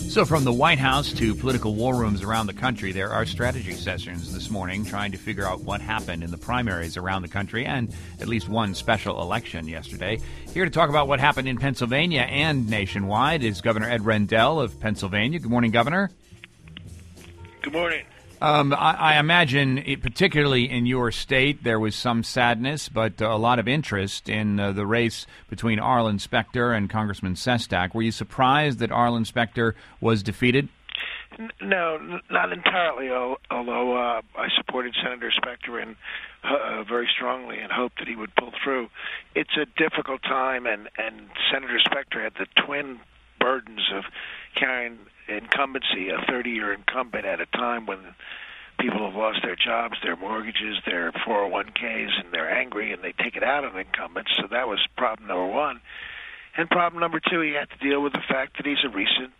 So from the White House to political war rooms around the country, there are strategy sessions this morning trying to figure out what happened in the primaries around the country and at least one special election yesterday. Here to talk about what happened in Pennsylvania and nationwide is Governor Ed Rendell of Pennsylvania. Good morning, Governor. Good morning. I imagine, particularly in your state, there was some sadness, but a lot of interest in the race between Arlen Specter and Congressman Sestak. Were you surprised that Arlen Specter was defeated? No, not entirely, although I supported Senator Specter very strongly and hoped that he would pull through. It's a difficult time, and Senator Specter had the twin burdens of carrying incumbency, a 30-year incumbent at a time when people have lost their jobs, their mortgages, their 401ks, and they're angry, and they take it out on incumbents. So that was problem number one. And problem number two, he had to deal with the fact that he's a recent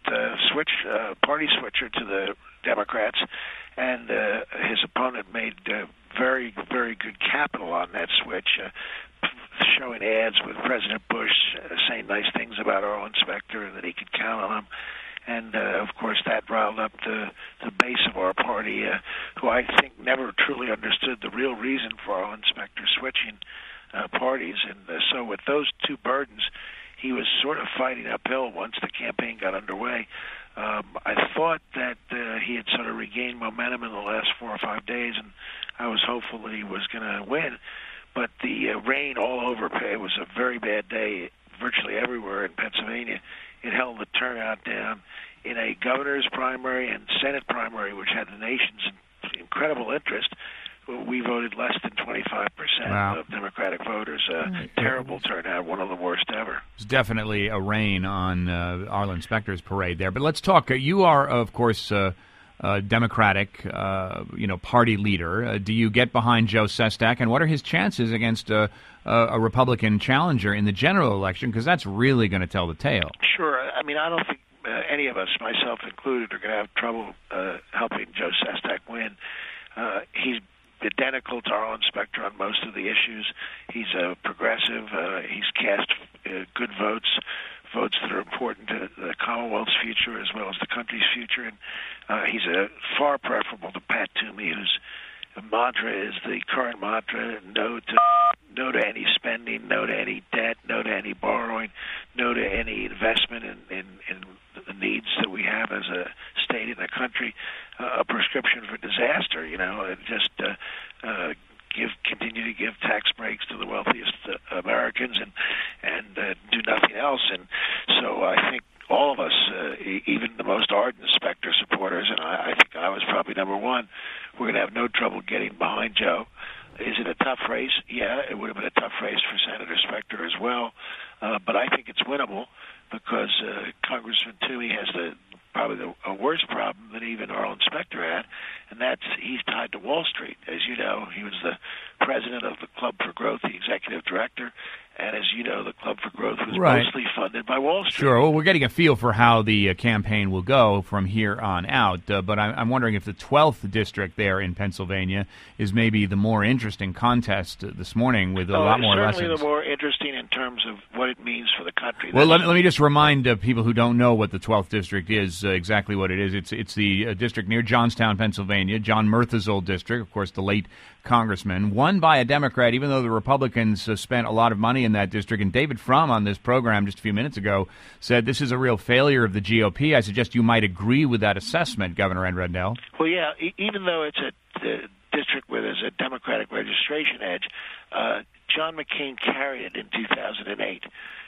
party switcher to the Democrats, and his opponent made very, very good capital on that switch, showing ads with President Bush saying nice things about Arlen Specter and that he could count on him. And, of course, that riled up the base of our party, who I think never truly understood the real reason for Arlen Specter switching parties. And so with those two burdens, he was sort of fighting uphill once the campaign got underway. I thought that he had sort of regained momentum in the last 4 or 5 days, and I was hopeful that he was going to win. But the rain all over, it was a very bad day virtually everywhere in Pennsylvania. It held the turnout down in a governor's primary and Senate primary, which had the nation's incredible interest. We voted less than 25% of Democratic voters. Terrible turnout, one of the worst ever. It's definitely a rain on Arlen Specter's parade there. But let's talk. You are, of course, Democratic, party leader. Do you get behind Joe Sestak, and what are his chances against a Republican challenger in the general election? Because that's really going to tell the tale. Sure. I mean, I don't think any of us, myself included, are going to have trouble helping Joe Sestak win. He's identical to Arlen Specter on most of the issues. He's a progressive. He's cast good votes that are important to the Commonwealth's future as well as the country's future. And he's far preferable to Pat Toomey, whose mantra is the current mantra: no to any spending, no to any debt, no to any borrowing, no to any investment in the needs that we have as a state and a country. A prescription for disaster, and just continue to give tax breaks to the wealthiest Americans and do nothing else. And so I think all of us, even the most ardent Specter supporters, and I think I was probably number one, we're going to have no trouble getting behind Joe. Is it a tough race? Yeah, it would have been a tough race for Senator Specter as well. But I think it's winnable because Congressman Toomey has probably a worse problem than even Arlen Specter had, and that's he's tied to Wall Street. As you know, he was the president of the Club for Growth, the executive director, and as you know, the Club for Growth was mostly funded by Wall Street. Sure. Well, we're getting a feel for how the campaign will go from here on out, but I'm wondering if the 12th district there in Pennsylvania is maybe the more interesting contest this morning with a lot more lessons. Certainly the more interesting in terms of what it means for the country. Well, let me just remind people who don't know what the 12th district is, exactly what it is. It's the district near Johnstown, Pennsylvania, John Murtha's old district, of course, the late congressman, won by a Democrat, even though the Republicans spent a lot of money in that district. And David Frum on this program just a few minutes ago said this is a real failure of the GOP. I suggest you might agree with that assessment, Governor Ed Rendell. Well, yeah, even though it's a district where there's a Democratic registration edge, John McCain carried it in 2008.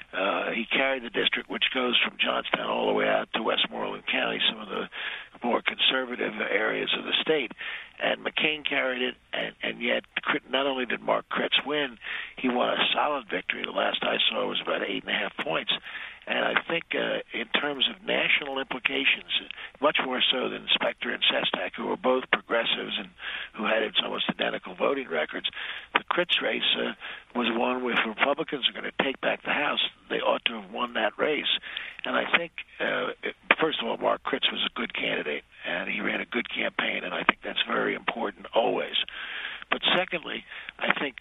He carried the district, which goes from Johnstown all the way out to Westmoreland County, some of the more conservative areas of the state. And McCain carried it, and yet not only did Mark Kritz win, he won a solid victory. The last I saw was about 8.5 points. And I think in terms of national implications, much more so than Specter and Sestak, who were both progressives and who had almost identical voting records, the Kritz race was one where if Republicans are going to take back the House, they ought to have won that race. And I think, first of all, Mark Kritz was a good candidate, and he ran a good campaign, and I think that's very important always. But secondly, I think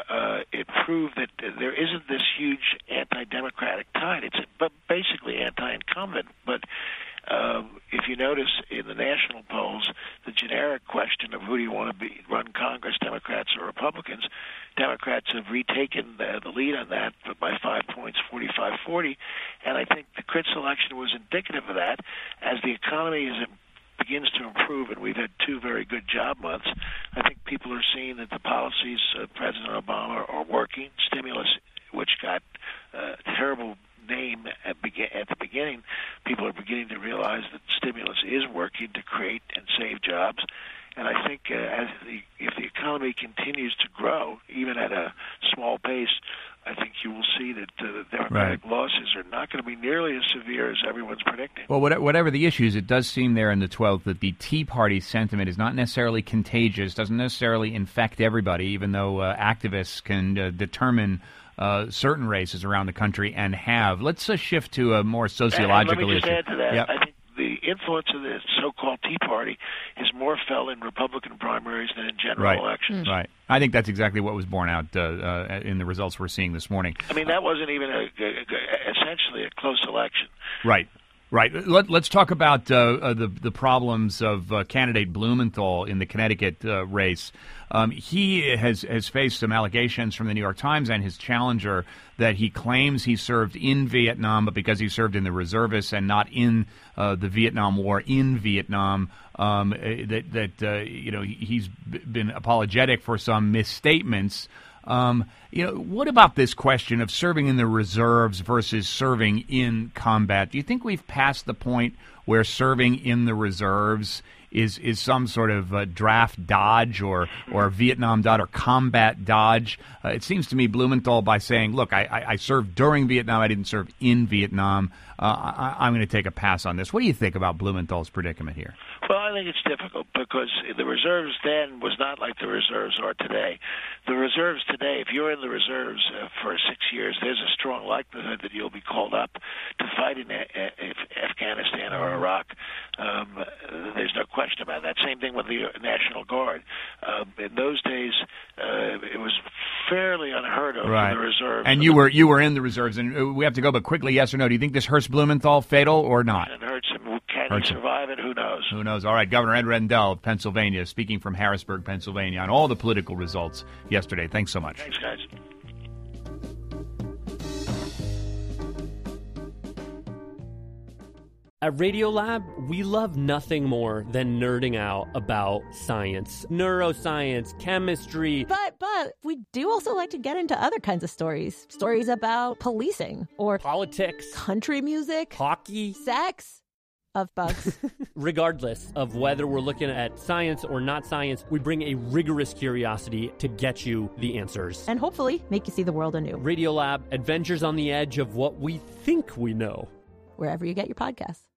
it proved that there isn't this huge anti-democratic tide. It's basically anti-incumbent. But you notice in the national polls, the generic question of who do you want to run Congress, Democrats or Republicans, Democrats have retaken the lead on that by 5 points, 45-40, and I think the Crits election was indicative of that. As the economy begins to improve, and we've had 2 very good job months, I think people are seeing that the policies of President Obama are working. Stimulus, which got a terrible name at the beginning, people are beginning to realize that stimulus is working to create and save jobs. And I think if the economy continues to grow, even at a small pace, I think you will see that the Democratic losses are not going to be nearly as severe as everyone's predicting. Well, whatever the issues, it does seem there in the 12th that the Tea Party sentiment is not necessarily contagious, doesn't necessarily infect everybody, even though activists can determine certain races around the country and have. Let's shift to a more sociological issue. Let me just add to that. Yep. I think the influence of the so-called Tea Party is more felt in Republican primaries than in general elections. Right. I think that's exactly what was borne out in the results we're seeing this morning. I mean, that wasn't even essentially a close election. Right. Right. Let's talk about the problems of candidate Blumenthal in the Connecticut race. He has faced some allegations from the New York Times and his challenger that he claims he served in Vietnam, but because he served in the reservists and not in the Vietnam War in Vietnam, he's been apologetic for some misstatements. What about this question of serving in the reserves versus serving in combat? Do you think we've passed the point where serving in the reserves is some sort of draft dodge or Vietnam dodge or combat dodge? It seems to me Blumenthal, by saying, look, I served during Vietnam, I didn't serve in Vietnam, I'm going to take a pass on this. What do you think about Blumenthal's predicament here? Well, I think it's difficult because the reserves then was not like the reserves are today. The reserves today, if you're in the reserves for 6 years, there's a strong likelihood that you'll be called up to fight in Afghanistan or Iraq. There's no question about that. Same thing with the National Guard. In those days, it was fairly unheard of in the reserves. And you were in the reserves, and we have to go, but quickly, yes or no? Do you think this hurts Blumenthal fatal or not? It hurts him. Can he survive it? Who knows? Who knows? All right, Governor Ed Rendell of Pennsylvania, speaking from Harrisburg, Pennsylvania, on all the political results yesterday. Thanks so much. Thanks, guys. At Radiolab, we love nothing more than nerding out about science, neuroscience, chemistry. But we do also like to get into other kinds of stories. Stories about policing or politics, country music, hockey, sex, of bugs. Regardless of whether we're looking at science or not science, we bring a rigorous curiosity to get you the answers. And hopefully make you see the world anew. Radiolab, adventures on the edge of what we think we know. Wherever you get your podcasts.